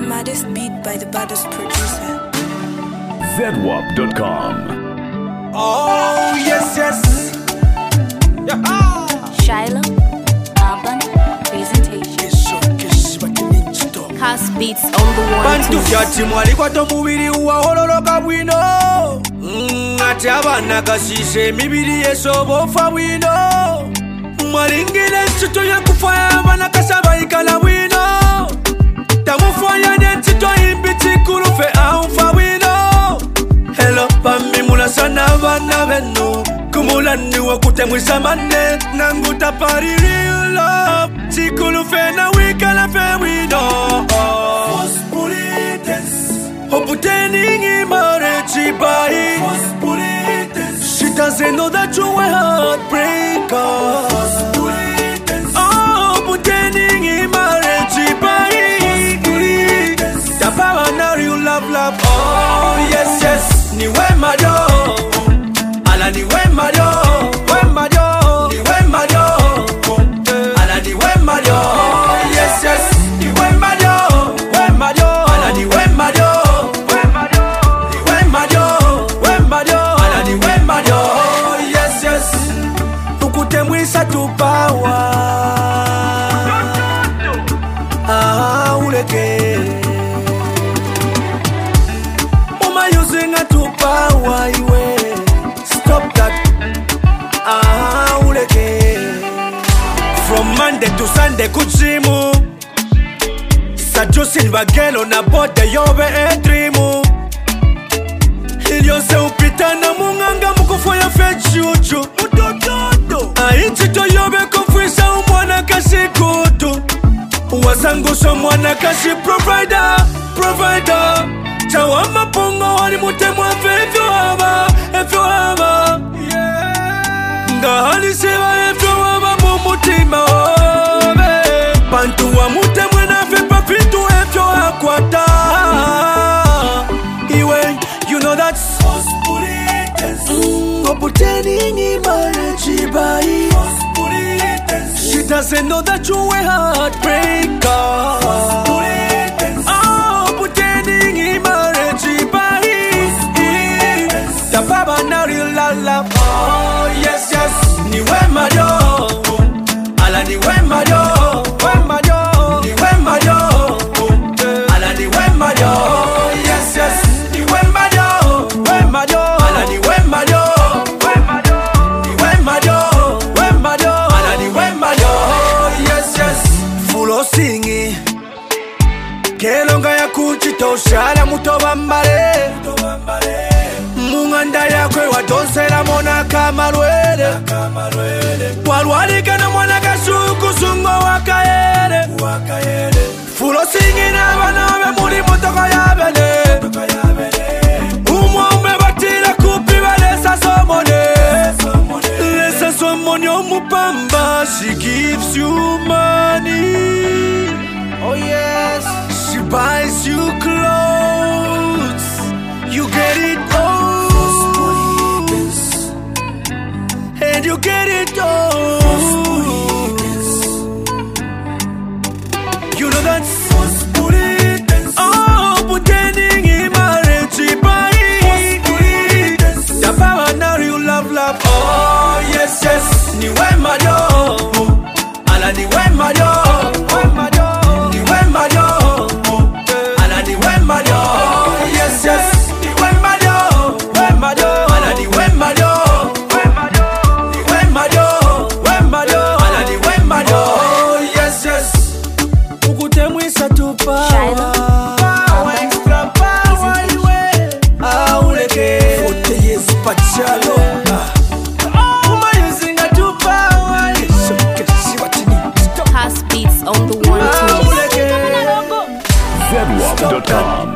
maddest beat by the baddest producer. ZWAP.com. Oh, yes, yes. Shiloh, Urban Presentation. Cast beats on the one. Bantu fyati mwali kwa tomubiri uwa hololoka bwino. Ati abana kasise mibiri yesobofa bwino. Mwalingile nchito ya kufaya abana kasaba ikala bwino. Tamufaya nchito imbiti kurufe aufa bwino. Hello pambi mulasana abana benu. Kumulani wakutemwisa mane. Nanguta pari real love. Chikulufe na wikala fe bwino. Pretending marriage by she doesn't know that you were heartbreaker. Oh, pretending marriage by the power now you love. Oh, yes, yes. Niwe majo, ala niwe majo, we majo, niwe majo, ala niwe majo. Yes, yes. Niwe majo, we majo, ala niwe majo. Yes, yes. Ukutemwisa tupawa. Uleke. Uma using a tupawa iwe. Stop that. Uleke. From Monday to Sunday kuchimu. Sajusin bagelo na bode yobe edrimu. Iliyose upita na munganga mukufaya fechuchu mutototo. Aichito yobe kufisa umwana kasi kutu. Uwasangusho mwana kasi provider. Chawama pongo wani mutemwa fefyo hama. Ngahali sewa efyo hama mumutima obe. Pantu wa mutemwe na fepa fitu efyo hakwata. You know that's pretending in marriage by she doesn't know that you were heartbreaker. Oh, pretending in marriage by the baba now you love. Oh, yes, yes. Niwe majo, ala niwe majo, we majo, niwe majo, ala niwe majo. Yes, yes. Singi kelonga ya kuchitoshala mutoba mbale munganda yakwe watonsela mona kamalwele walwalika na mwana kasuku sungo wakaere fulo singi na banabe muli motoka ya bene umwome batila kupi balesa somone omupamba. She gives you money. Oh yes, she buys you clothes. You get it all, and you get it all. You know that's oh, pretending in marriage by the power now you love. Oh yes, yes. Niwe majo, ala niwe majo. Yes, yes. Niwe majo, we majo, ala niwe majo. Ala niwe majo. Yes, yes. Ukutemwisa tupa. Power, extra power, iwe. Uleke. Fote yesu pachalo. Cast beats on the one. ZWAP.com.